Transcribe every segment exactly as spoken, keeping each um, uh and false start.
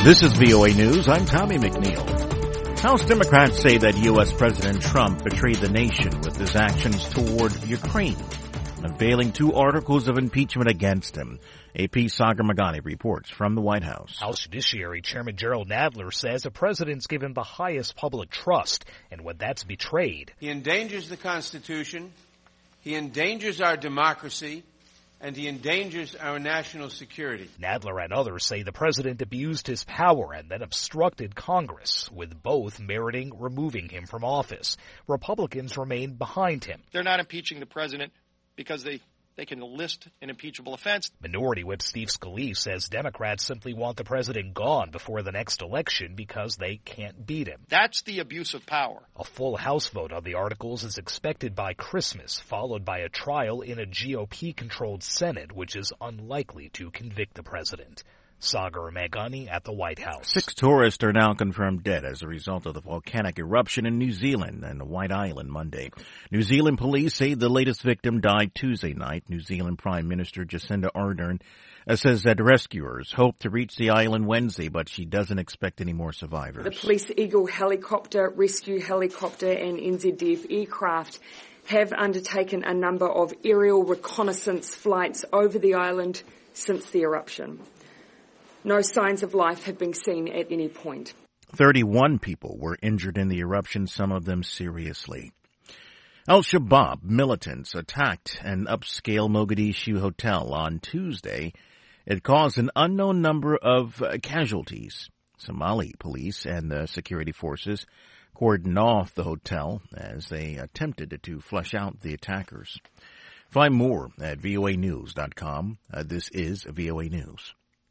This is V O A News. I'm Tommy McNeil. House Democrats say that U S. President Trump betrayed the nation with his actions toward Ukraine, unveiling two articles of impeachment against him. A P Sagar Magani reports from the White House. House Judiciary Chairman Jerrold Nadler says the president's given the highest public trust, and when that's betrayed, he endangers the Constitution, he endangers our democracy, and he endangers our national security. Nadler and others say the president abused his power and then obstructed Congress, with both meriting removing him from office. Republicans remain behind him. They're not impeaching the president because they, they can list an impeachable offense. Minority Whip Steve Scalise says Democrats simply want the president gone before the next election because they can't beat him. That's the abuse of power. A full House vote on the articles is expected by Christmas, followed by a trial in a G O P-controlled Senate, which is unlikely to convict the president. Sagar Magani at the White House. Six tourists are now confirmed dead as a result of the volcanic eruption in New Zealand and the White Island Monday. New Zealand police say the latest victim died Tuesday night. New Zealand Prime Minister Jacinda Ardern says that rescuers hope to reach the island Wednesday, but she doesn't expect any more survivors. The Police Eagle helicopter, rescue helicopter and N Z D F aircraft have undertaken a number of aerial reconnaissance flights over the island since the eruption. No signs of life have been seen at any point. thirty-one people were injured in the eruption, some of them seriously. Al-Shabaab militants attacked an upscale Mogadishu hotel on Tuesday. It caused an unknown number of casualties. Somali police and the security forces cordoned off the hotel as they attempted to flush out the attackers. Find more at V O A news dot com. Uh, this is V O A News.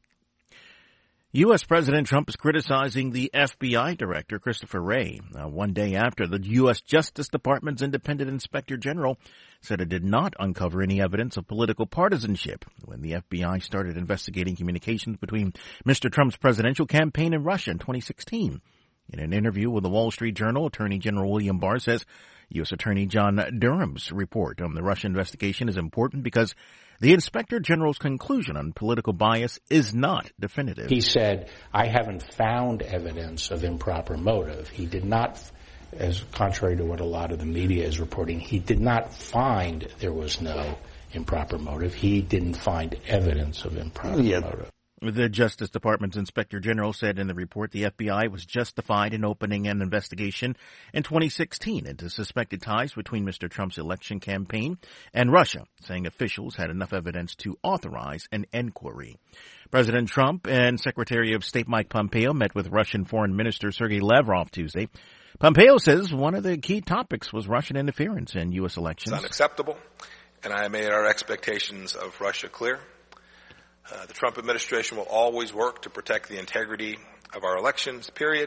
U S. President Trump is criticizing the F B I director, Christopher Wray, uh, one day after the U S. Justice Department's independent inspector general said it did not uncover any evidence of political partisanship when the F B I started investigating communications between Mister Trump's presidential campaign and Russia in twenty sixteen. In an interview with the Wall Street Journal, Attorney General William Barr says U S. Attorney John Durham's report on the Russia investigation is important because the Inspector General's conclusion on political bias is not definitive. He said, I haven't found evidence of improper motive. He did not, as contrary to what a lot of the media is reporting, he did not find there was no improper motive. He didn't find evidence of improper yeah. motive. The Justice Department's Inspector General said in the report the F B I was justified in opening an investigation in twenty sixteen into suspected ties between Mister Trump's election campaign and Russia, saying officials had enough evidence to authorize an inquiry. President Trump and Secretary of State Mike Pompeo met with Russian Foreign Minister Sergei Lavrov Tuesday. Pompeo says one of the key topics was Russian interference in U S elections. It's unacceptable, and I made our expectations of Russia clear. Uh, the Trump administration will always work to protect the integrity of our elections, period.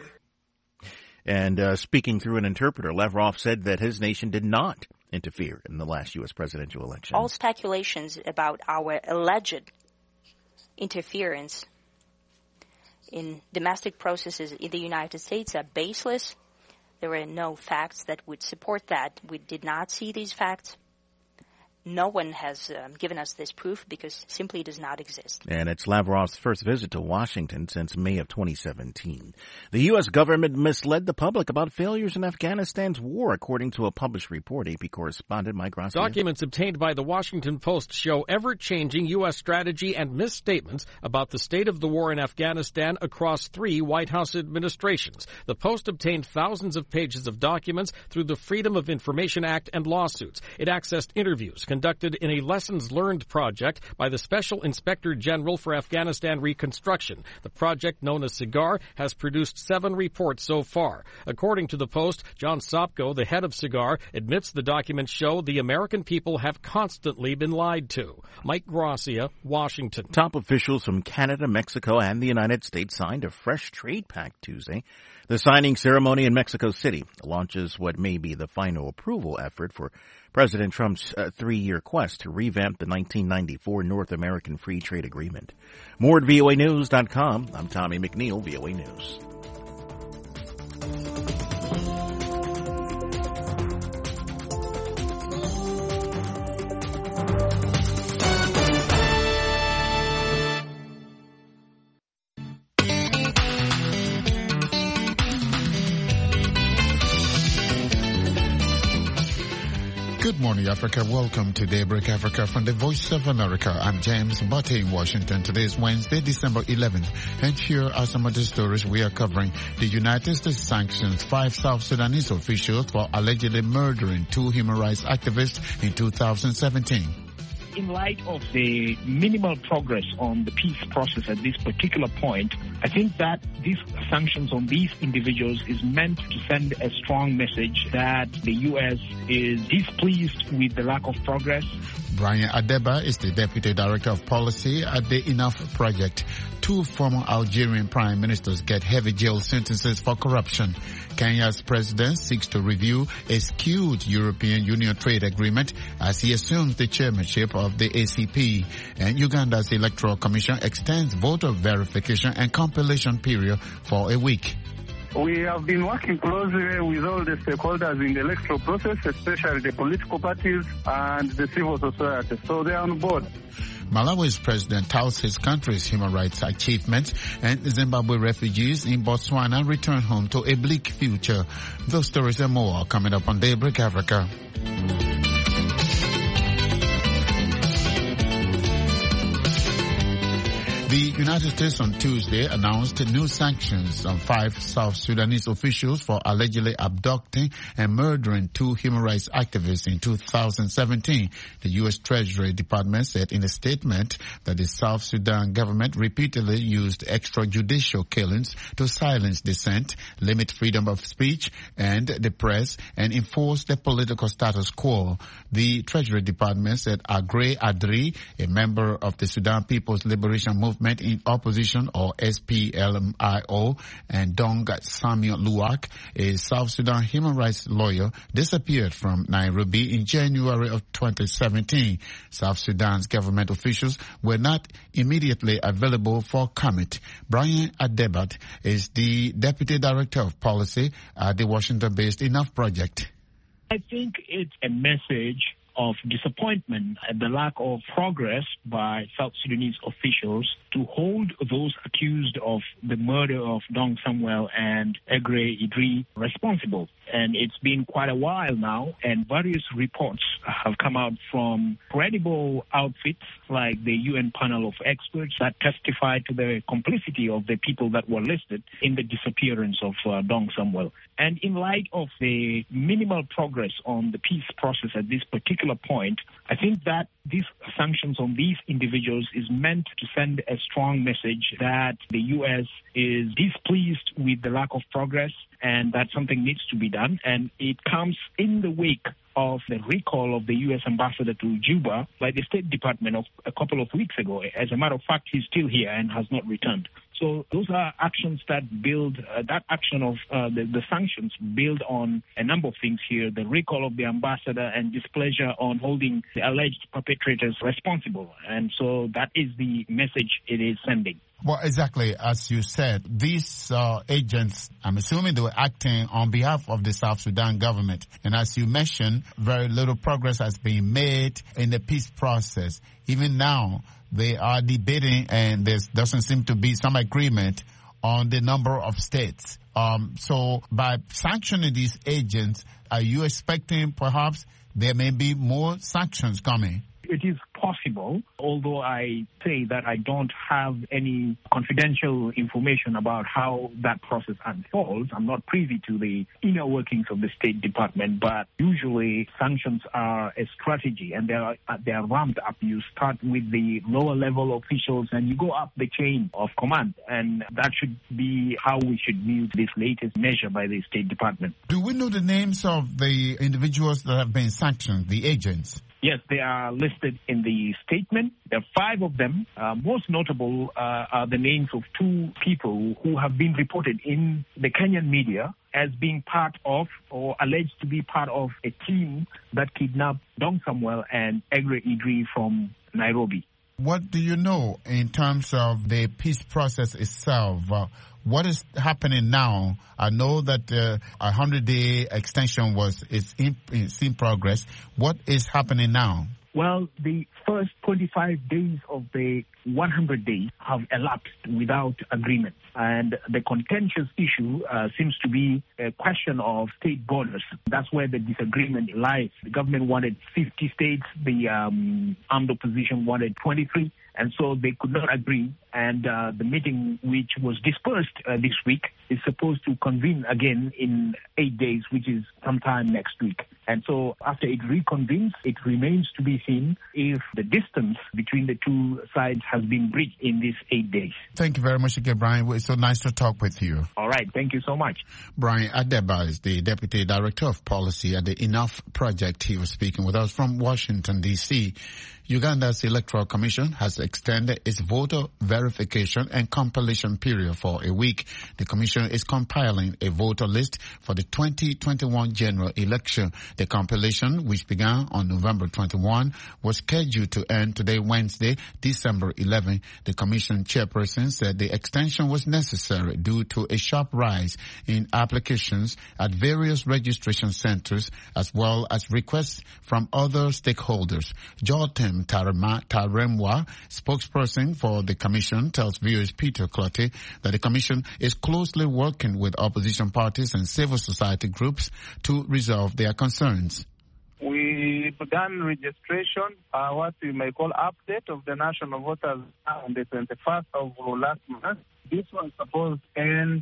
And uh, speaking through an interpreter, Lavrov said that his nation did not interfere in the last U S presidential election. All speculations about our alleged interference in domestic processes in the United States are baseless. There are no facts that would support that. We did not see these facts. No one has um, given us this proof because simply does not exist. And it's Lavrov's first visit to Washington since May of twenty seventeen. The U S government misled the public about failures in Afghanistan's war, according to a published report. A P correspondent Mike Rossi. Documents obtained by the Washington Post show ever-changing U S strategy and misstatements about the state of the war in Afghanistan across three White House administrations. The Post obtained thousands of pages of documents through the Freedom of Information Act and lawsuits. It accessed interviews conducted in a lessons learned project by the Special Inspector General for Afghanistan Reconstruction. The project, known as SIGAR, has produced seven reports so far. According to the Post, John Sopko, the head of SIGAR, admits the documents show the American people have constantly been lied to. Mike Gracia, Washington. Top officials from Canada, Mexico, and the United States signed a fresh trade pact Tuesday. The signing ceremony in Mexico City launches what may be the final approval effort for President Trump's uh, three-year quest to revamp the nineteen ninety-four North American Free Trade Agreement. More at V O A news dot com. I'm Tommy McNeil, V O A News. Good morning, Africa. Welcome to Daybreak Africa from the Voice of America. I'm James Butte in Washington. Today is Wednesday, December eleventh. And here are some of the stories we are covering. The United States sanctions five South Sudanese officials for allegedly murdering two human rights activists in two thousand seventeen. In light of the minimal progress on the peace process at this particular point, I think that these sanctions on these individuals is meant to send a strong message that the U S is displeased with the lack of progress. Brian Adeba is the Deputy Director of Policy at the Enough Project. Two former Algerian prime ministers get heavy jail sentences for corruption. Kenya's president seeks to review a skewed European Union trade agreement as he assumes the chairmanship of the A C P. And Uganda's Electoral Commission extends voter verification and compilation period for a week. We have been working closely with all the stakeholders in the electoral process, especially the political parties and the civil society. So they are on board. Malawi's president touts his country's human rights achievements, and Zimbabwe refugees in Botswana return home to a bleak future. Those stories and more coming up on Daybreak Africa. The United States on Tuesday announced new sanctions on five South Sudanese officials for allegedly abducting and murdering two human rights activists in two thousand seventeen. The U S Treasury Department said in a statement that the South Sudan government repeatedly used extrajudicial killings to silence dissent, limit freedom of speech and the press, and enforce the political status quo. The Treasury Department said Agre Adri, a member of the Sudan People's Liberation Movement in opposition, or S P L M I O, and Dong Samuel Luwak, a South Sudan human rights lawyer, disappeared from Nairobi in January of twenty seventeen. South Sudan's government officials were not immediately available for comment. Brian Adebat is the Deputy Director of Policy at the Washington-based Enough Project. I think it's a message of disappointment at the lack of progress by South Sudanese officials to hold those accused of the murder of Dong Samuel and Agre Idri responsible. And it's been quite a while now, and various reports have come out from credible outfits like the U N panel of experts that testify to the complicity of the people that were listed in the disappearance of uh, Dong Samuel. And in light of the minimal progress on the peace process at this particular point, I think that these sanctions on these individuals is meant to send a strong message that the U S is displeased with the lack of progress and that something needs to be done. And it comes in the wake of the recall of the U S ambassador to Juba by the State Department of a couple of weeks ago. As a matter of fact, he's still here and has not returned. So those are actions that build, uh, that action of uh, the, the sanctions build on a number of things here, the recall of the ambassador and displeasure on holding the alleged perpetrators responsible. And so that is the message it is sending. Well, exactly, as you said, these uh, agents, I'm assuming they were acting on behalf of the South Sudan government. And as you mentioned, very little progress has been made in the peace process. Even now, they are debating, and there doesn't seem to be some agreement on the number of states. Um, so by sanctioning these agents, are you expecting perhaps there may be more sanctions coming? It is possible, although I say that I don't have any confidential information about how that process unfolds. I'm not privy to the inner workings of the State Department, but usually sanctions are a strategy and they are, they are ramped up. You start with the lower level officials and you go up the chain of command, and that should be how we should view this latest measure by the State Department. Do we know the names of the individuals that have been sanctioned, the agents? Yes, they are listed in the statement. There are five of them. Uh, most notable uh, are the names of two people who have been reported in the Kenyan media as being part of or alleged to be part of a team that kidnapped Dong Samuel and Agre Idri from Nairobi. What do you know in terms of the peace process itself? Uh, what is happening now? I know that uh, a hundred-day extension was is in, is in progress. What is happening now? Well, the first twenty-five days of the one hundred days have elapsed without agreement. And the contentious issue uh, seems to be a question of state borders. That's where the disagreement lies. The government wanted fifty states. The um, armed opposition wanted twenty-three. And so they could not agree. And uh, the meeting, which was dispersed uh, this week, is supposed to convene again in eight days, which is sometime next week. And so after it reconvenes, it remains to be seen if the distance between the two sides has been bridged in these eight days. Thank you very much again, Brian. It's so nice to talk with you. All right. Thank you so much. Brian Adeba is the Deputy Director of Policy at the Enough Project. He was speaking with us from Washington, D C Uganda's Electoral Commission has extended its voter verification and compilation period for a week. The Commission is compiling a voter list for the twenty twenty-one general election. The compilation, which began on November twenty-first, was scheduled to end today, Wednesday, December eleventh. The Commission chairperson said the extension was necessary due to a sharp rise in applications at various registration centers, as well as requests from other stakeholders. Jotem Taremwa, spokesperson for the Commission, tells viewers Peter Clottey that the Commission is closely working with opposition parties and civil society groups to resolve their concerns. We began registration, uh, what we may call update of the national voters on the twenty-first of last month. This was supposed to end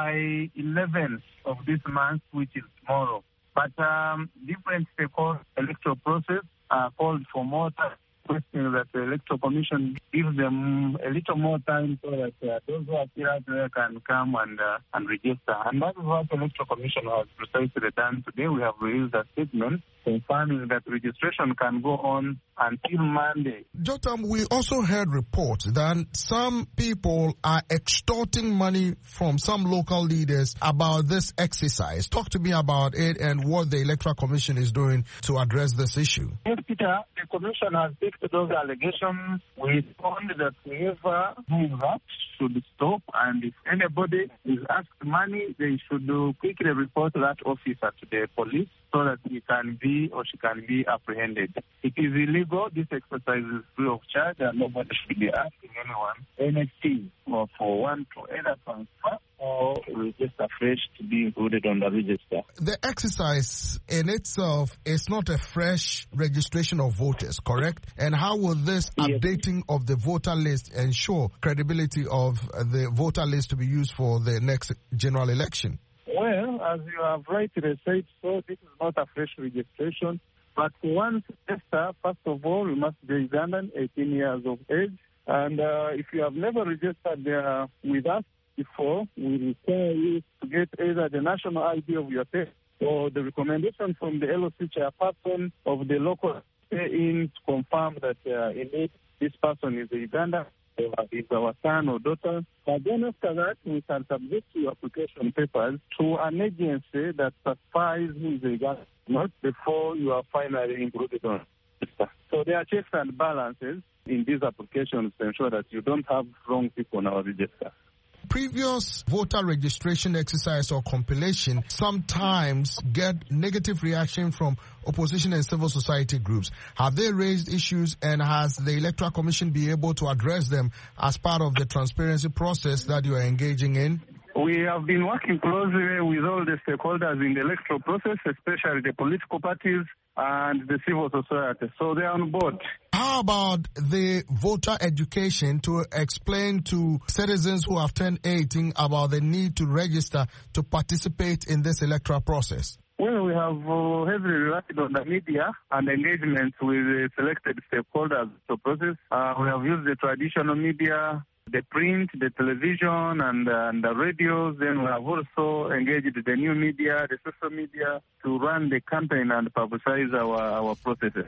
by eleventh of this month, which is tomorrow. But um, different stakeholders electoral process uh, called for more time, requesting that the Electoral Commission gives them a little more time so that uh, those who are still out there can come and uh, and register. And that is what the Electoral Commission has precisely done today. We have released a statement confirming that registration can go on until Monday. Jotam, we also heard reports that some people are extorting money from some local leaders about this exercise. Talk to me about it and what the Electoral Commission is doing to address this issue. Yes, Peter, the Commission has picked those allegations. We found that whoever doing that should stop, and if anybody is asked money, they should quickly report that officer to the police so that he can be or she can be apprehended. It is illegal. This exercise is free of charge, and nobody should be asking anyone anything or for one to either transfer or register fresh to be included on the register. The exercise in itself is not a fresh registration of voters, correct? And how will this yes. updating of the voter list ensure credibility of the voter list to be used for the next general election? Well, as you have rightly said, so this is not a fresh registration. But for one register, first of all, you must be Ugandan, eighteen years of age. And uh, if you have never registered uh, with us before, we require you to get either the national I D of your state or the recommendation from the L O C chairperson of the local in to confirm that uh, indeed this person is a Ugandan. Is our son or daughter. But then after that, we can submit your application papers to an agency that certifies who is a Ugandan, not before you are finally included on register. So there are checks and balances in these applications to ensure that you don't have wrong people on our register. Previous voter registration exercise or compilation sometimes get negative reaction from opposition and civil society groups. Have they raised issues, and has the Electoral Commission been able to address them as part of the transparency process that you are engaging in? We have been working closely with all the stakeholders in the electoral process, especially the political parties and the civil society. So they are on board. How about the voter education to explain to citizens who have turned eighteen about the need to register to participate in this electoral process? Well, we have uh, heavily relied on the media and engagement with the selected stakeholders in the process. Uh, we have used the traditional media, the print, the television, and, uh, and the radios. Then we have also engaged the new media, the social media, to run the campaign and publicize our, our processes.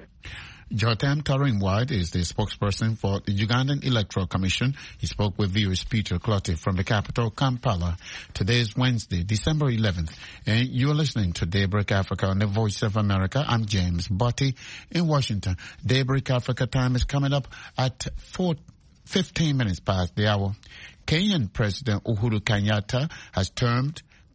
Jotam Taremwa is the spokesperson for the Ugandan Electoral Commission. He spoke with viewers Peter Clottey from the capital, Kampala. Today is Wednesday, December eleventh, and you're listening to Daybreak Africa on the Voice of America. I'm James Botti in Washington. Daybreak Africa time is coming up at four fifteen minutes past the hour. Kenyan President Uhuru Kenyatta has termed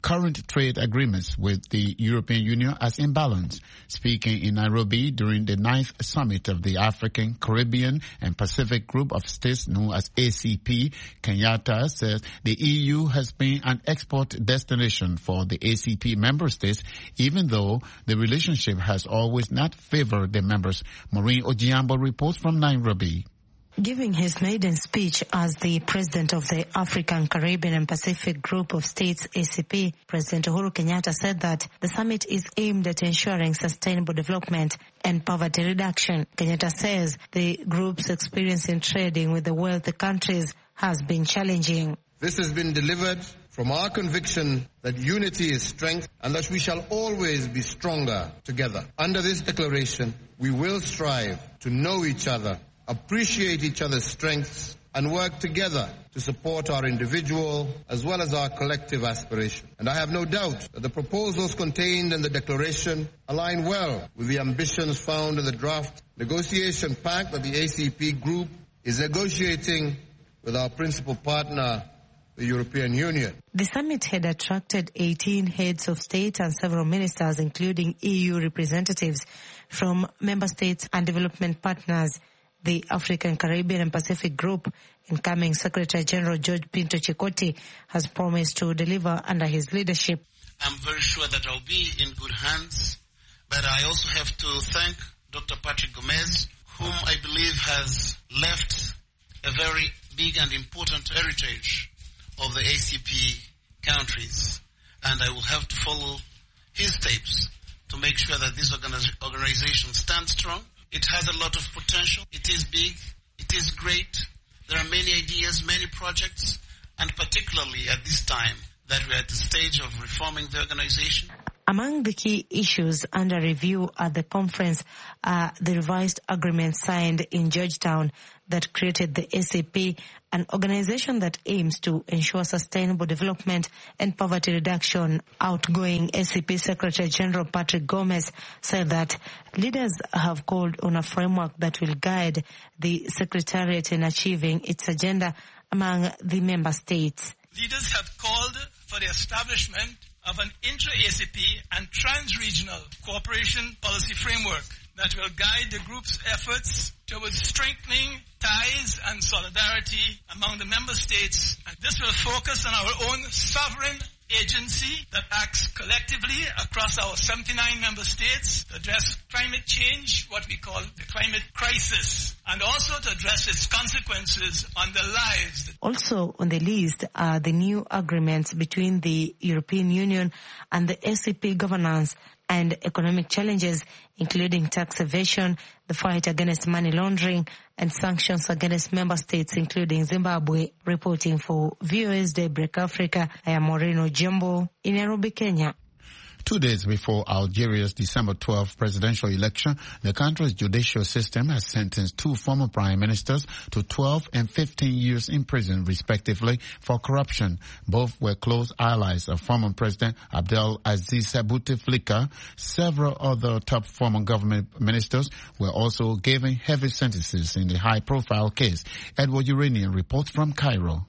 current trade agreements with the European Union as imbalanced. Speaking in Nairobi during the ninth summit of the African, Caribbean and Pacific Group of States known as A C P, Kenyatta says the E U has been an export destination for the A C P member states, even though the relationship has always not favored the members. Maureen Ojiambo reports from Nairobi. Giving his maiden speech as the president of the African, Caribbean and Pacific Group of States, A C P, President Uhuru Kenyatta said that the summit is aimed at ensuring sustainable development and poverty reduction. Kenyatta says the group's experience in trading with the wealthy countries has been challenging. This has been delivered from our conviction that unity is strength and that we shall always be stronger together. Under this declaration, we will strive to know each other, appreciate each other's strengths, and work together to support our individual as well as our collective aspiration. And I have no doubt that the proposals contained in the declaration align well with the ambitions found in the draft negotiation pact that the A C P group is negotiating with our principal partner, the European Union. The summit had attracted eighteen heads of state and several ministers, including E U representatives from member states and development partners. The African, Caribbean and Pacific Group, incoming Secretary General George Pinto Chikoti, has promised to deliver under his leadership. I'm very sure that I'll be in good hands, but I also have to thank Doctor Patrick Gomez, whom I believe has left a very big and important heritage of the A C P countries, and I will have to follow his steps to make sure that this organization stands strong. It has a lot of potential. It is big. It is great. There are many ideas, many projects, and particularly at this time that we're at the stage of reforming the organization. Among the key issues under review at the conference are the revised agreement signed in Georgetown that created the A C P, an organization that aims to ensure sustainable development and poverty reduction. Outgoing A C P Secretary General Patrick Gomez said that leaders have called on a framework that will guide the Secretariat in achieving its agenda among the member states. Leaders have called for the establishment of an intra-A C P and trans-regional cooperation policy framework that will guide the group's efforts towards strengthening ties and solidarity among the member states. And this will focus on our own sovereign agency that acts collectively across our seventy-nine member states to address climate change, what we call the climate crisis, and also to address its consequences on the lives. Also on the list are the new agreements between the European Union and the A C P governance and economic challenges, including tax evasion, the fight against money laundering, and sanctions against member states, including Zimbabwe. Reporting for V O A's Daybreak Africa, I am Maureen Ojiambo in Nairobi, Kenya. Two days before Algeria's December twelfth presidential election, the country's judicial system has sentenced two former prime ministers to twelve and fifteen years in prison, respectively, for corruption. Both were close allies of former President Abdel Aziz Bouteflika. Several other top former government ministers were also given heavy sentences in the high-profile case. Edward Uranian reports from Cairo.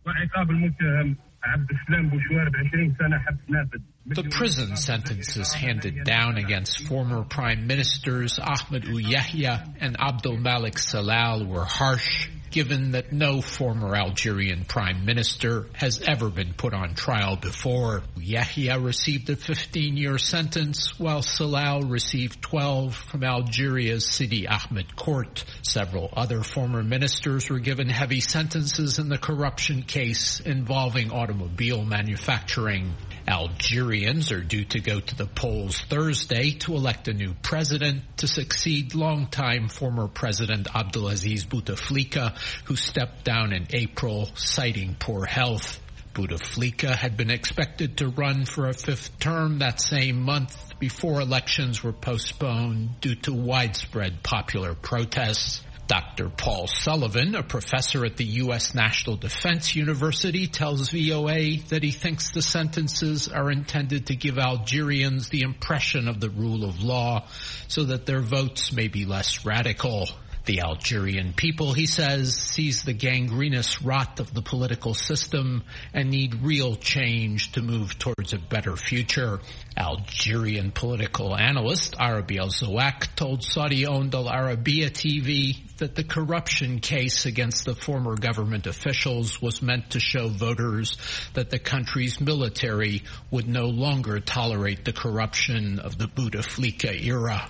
The prison sentences handed down against former prime ministers Ahmed Ouyahia and Abdel Malik Salal were harsh, given that no former Algerian prime minister has ever been put on trial before. Ouyahia received a fifteen-year sentence, while Salal received twelve from Algeria's Sidi Ahmed court. Several other former ministers were given heavy sentences in the corruption case involving automobile manufacturing. Algerians are due to go to the polls Thursday to elect a new president to succeed longtime former President Abdelaziz Bouteflika, who stepped down in April, citing poor health. Bouteflika had been expected to run for a fifth term that same month before elections were postponed due to widespread popular protests. Doctor Paul Sullivan, a professor at the U S National Defense University, tells V O A that he thinks the sentences are intended to give Algerians the impression of the rule of law so that their votes may be less radical. The Algerian people, he says, sees the gangrenous rot of the political system and need real change to move towards a better future. Algerian political analyst Arabi Al-Zawak told Saudi-owned Al Arabiya T V that the corruption case against the former government officials was meant to show voters that the country's military would no longer tolerate the corruption of the Bouteflika era.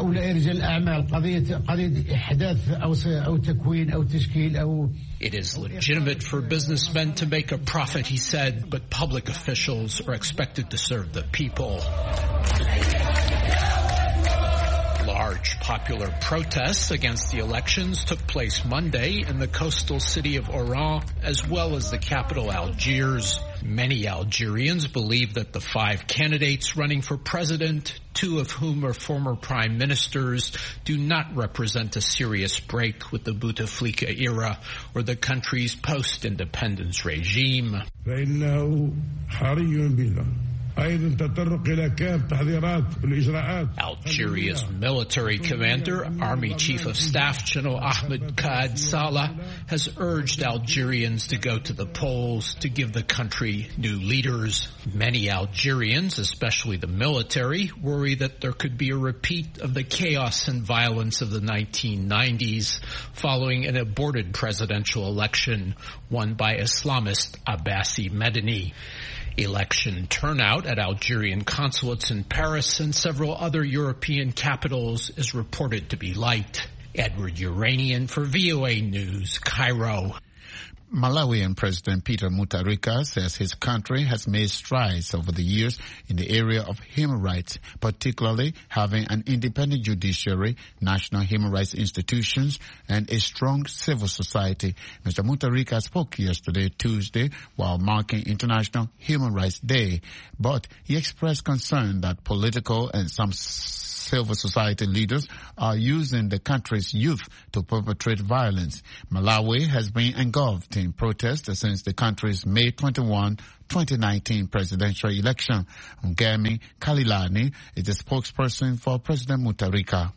It is legitimate for businessmen to make a profit, he said, but public officials are expected to serve the people. Large popular protests against the elections took place Monday in the coastal city of Oran, as well as the capital Algiers. Many Algerians believe that the five candidates running for president, two of whom are former prime ministers, do not represent a serious break with the Bouteflika era or the country's post-independence regime. Algeria's military commander, Army Chief of Staff General Ahmed Kaad Salah, has urged Algerians to go to the polls to give the country new leaders. Many Algerians, especially the military, worry that there could be a repeat of the chaos and violence of the nineteen nineties following an aborted presidential election won by Islamist Abbasi Medini. Election turnout at Algerian consulates in Paris and several other European capitals is reported to be light. Edward Uranian for V O A News, Cairo. Malawian President Peter Mutharika says his country has made strides over the years in the area of human rights, particularly having an independent judiciary, national human rights institutions, and a strong civil society. Mister Mutharika spoke yesterday, Tuesday, while marking International Human Rights Day, but he expressed concern that political and some civil society leaders are using the country's youth to perpetrate violence. Malawi has been engulfed in protests since the country's May twenty-first, twenty nineteen presidential election. Ngemi Kalilani is the spokesperson for President Mutharika.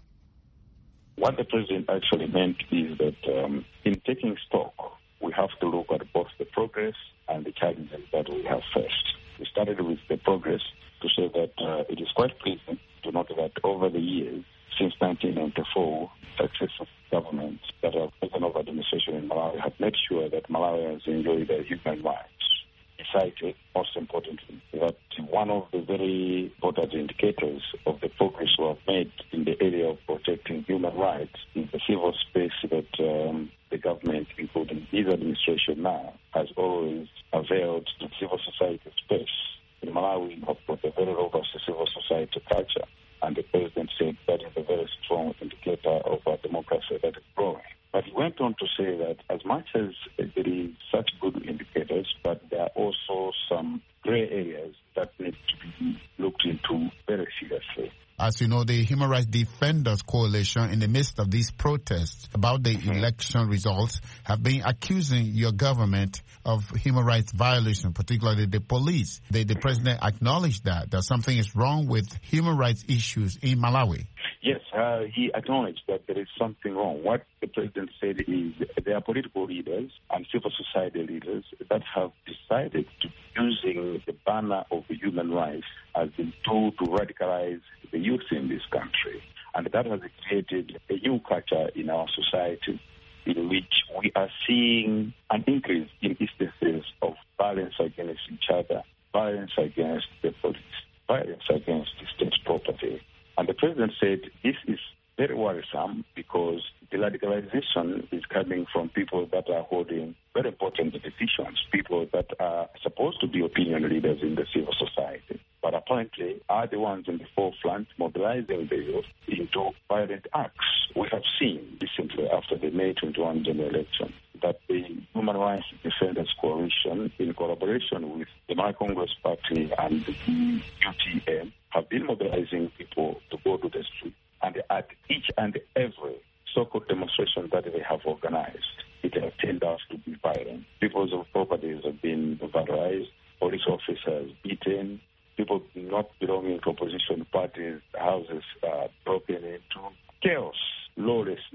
What the president actually meant is that um, in taking stock, we have to look at both the progress and the challenges that we have faced. We started with the progress to say that uh, it is quite pleasing to note that over the years, since nineteen ninety-four, successive governments that have taken over administration in Malawi have made sure that Malawians enjoy their human rights. He cited, most importantly, that one of the very important indicators of the progress we have made in the area of protecting human rights is the civil space that um, the government, including his administration now, has always availed to civil society space. In Malawi, we have got a very robust civil society culture, and the president said that is a very strong indicator of our democracy that is growing. But he went on to say that as much as there is such good indicators, but there are also some gray areas that need to be looked into very seriously. As you know, the Human Rights Defenders Coalition, in the midst of these protests about the mm-hmm. election results, have been accusing your government of human rights violation, particularly the police. The, the president acknowledged that, that something is wrong with human rights issues in Malawi. Yes, uh, he acknowledged that there is something wrong. What the president said is there are political leaders and civil society leaders that have decided to be using the banner of the human rights as a tool to radicalize the youth in this country. And that has created a new culture in our society in which we are seeing an increase in instances of violence against each other, violence against the police, violence against the state property. And the president said this is very worrisome because the radicalization is coming from people that are holding very important decisions, people that are supposed to be opinion leaders in the civil society, but apparently are the ones in the forefront mobilizing the youth into violent acts. We have seen recently after the May twenty-first general election that the Human Rights Defenders Coalition, in collaboration with the My Congress Party and the U T M, have been mobilizing people to go to the street. And at each and every so-called demonstration that they have organized, it has turned out to be violent. People's properties have been vandalized, police officers beaten, people not belonging to opposition parties' houses are broken into. Chaos, lawlessness,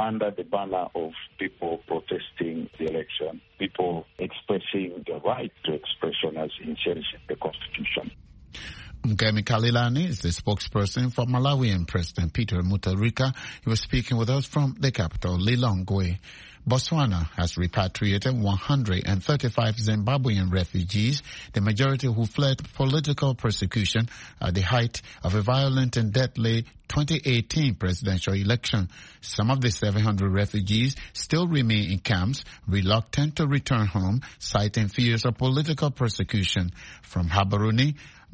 under the banner of people protesting the election, people expressing the right to expression as inherent in the Constitution. Mgemi Kalilani is the spokesperson for Malawian President Peter Mutharika. He was speaking with us from the capital, Lilongwe. Botswana has repatriated one hundred thirty-five Zimbabwean refugees, the majority who fled political persecution at the height of a violent and deadly twenty eighteen presidential election. Some of the seven hundred refugees still remain in camps, reluctant to return home, citing fears of political persecution. From Habaruni,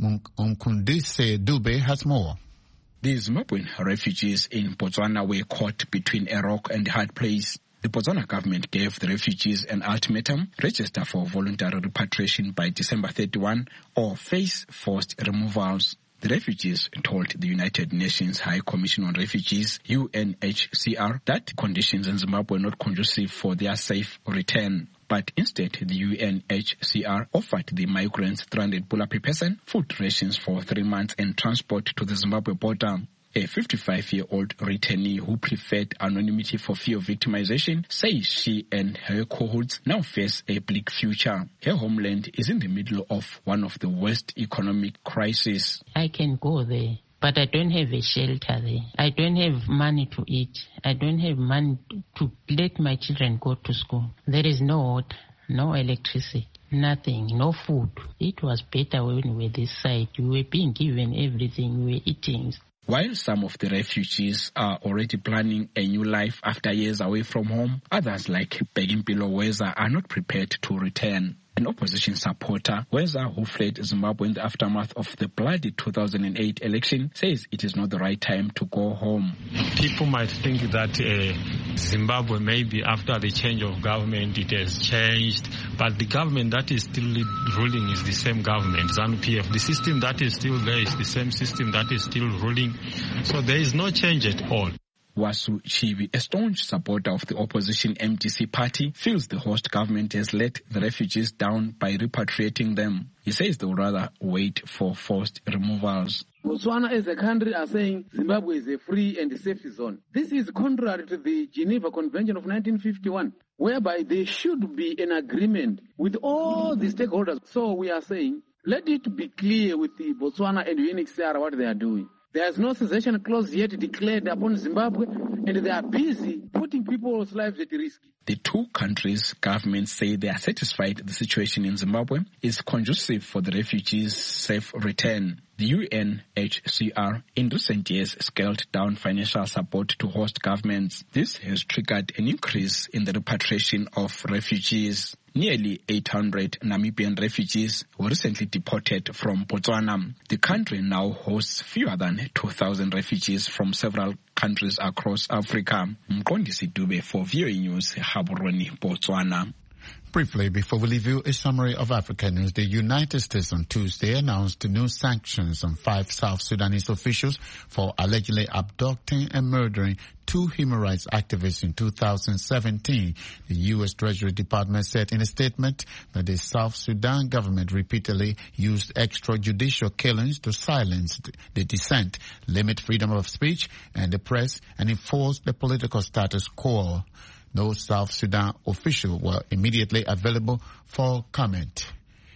Mkundise Dube has more. The Zimbabwean refugees in Botswana were caught between a rock and a hard place. The Botswana government gave the refugees an ultimatum: register for voluntary repatriation by December thirty-first or face forced removals. The refugees told the United Nations High Commission on Refugees, U N H C R, that conditions in Zimbabwe are not conducive for their safe return. But instead, the U N H C R offered the migrants three hundred pula per person, food rations for three months and transport to the Zimbabwe border. A fifty-five-year-old returnee who preferred anonymity for fear of victimization says she and her cohorts now face a bleak future. Her homeland is in the middle of one of the worst economic crises. I can go there, but I don't have a shelter there. I don't have money to eat. I don't have money to let my children go to school. There is no water, no electricity, nothing, no food. It was better when we were this side. We were being given everything. We were eating. While some of the refugees are already planning a new life after years away from home, others like Begimpilo Weza are not prepared to return. An opposition supporter, Weza, who fled Zimbabwe in the aftermath of the bloody two thousand eight election, says it is not the right time to go home. People might think that uh, Zimbabwe, maybe after the change of government, it has changed, but the government that is still ruling is the same government, ZANU-P F. The system that is still there is the same system that is still ruling, so there is no change at all. Wasu Chivi, a staunch supporter of the opposition M D C party, feels the host government has let the refugees down by repatriating them. He says they would rather wait for forced removals. Botswana as a country are saying Zimbabwe is a free and safe zone. This is contrary to the Geneva Convention of nineteen fifty-one, whereby there should be an agreement with all the stakeholders. So we are saying, let it be clear with the Botswana and U N H C R what they are doing. There is no cessation clause yet declared upon Zimbabwe, and they are busy putting people's lives at risk. The two countries' governments say they are satisfied the situation in Zimbabwe is conducive for the refugees' safe return. The U N H C R in recent years scaled down financial support to host governments. This has triggered an increase in the repatriation of refugees. Nearly eight hundred Namibian refugees were recently deported from Botswana. The country now hosts fewer than two thousand refugees from several countries across Africa. Mkondisi Dube for V O A News, Gaborone, Botswana. Briefly, before we leave you, a summary of Africa news. The United States on Tuesday announced new sanctions on five South Sudanese officials for allegedly abducting and murdering two human rights activists in two thousand seventeen. The U S Treasury Department said in a statement that the South Sudan government repeatedly used extrajudicial killings to silence the dissent, limit freedom of speech and the press, and enforce the political status quo. No South Sudan official were immediately available for comment.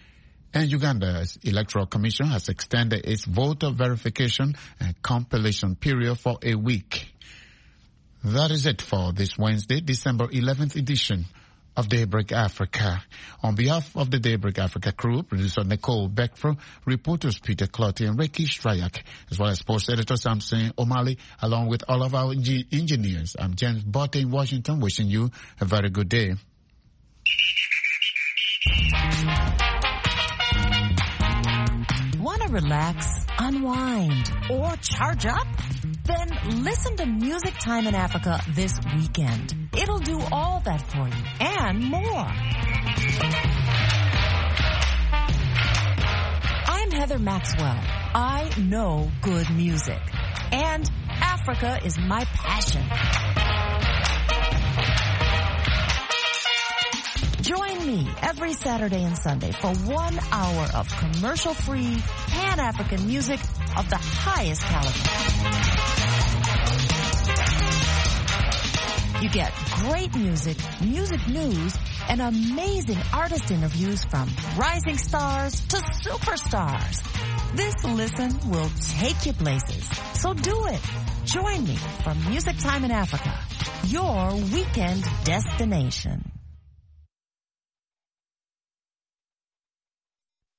And Uganda's Electoral Commission has extended its voter verification and compilation period for a week. That is it for this Wednesday, December eleventh edition of Daybreak Africa. On behalf of the Daybreak Africa crew, producer Nicole Beckford, reporters Peter Clotty and Ricky Strayak, as well as sports editor Samson O'Malley, along with all of our engineers. I'm James Botte in Washington, wishing you a very good day. Want to relax, unwind, or charge up? Then listen to Music Time in Africa this weekend. It'll do all that for you and more. I'm Heather Maxwell. I know good music. And Africa is my passion. Join me every Saturday and Sunday for one hour of commercial-free, Pan-African music of the highest caliber. You get great music, music news, and amazing artist interviews from rising stars to superstars. This listen will take you places. So do it. Join me for Music Time in Africa, your weekend destination.